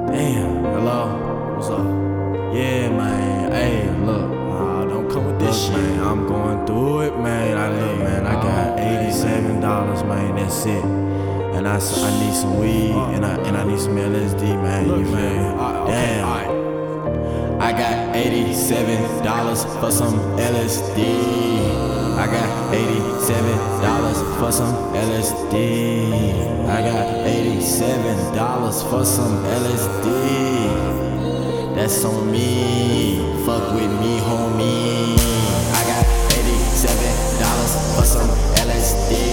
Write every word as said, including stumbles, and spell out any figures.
Damn, hello, what's up? Yeah, man, hey, look, uh, don't come with this shit, man. I'm going through it, man. I look, man, I got eighty-seven dollars, man. That's it. And I, s- I need some weed, and I and I need some L S D, man. You man, damn. I got eighty-seven dollars for some L S D. I got eighty-seven dollars for some L S D. I got eighty-seven dollars for some L S D. That's on me. Fuck with me, homie. I got eighty-seven dollars for some L S D.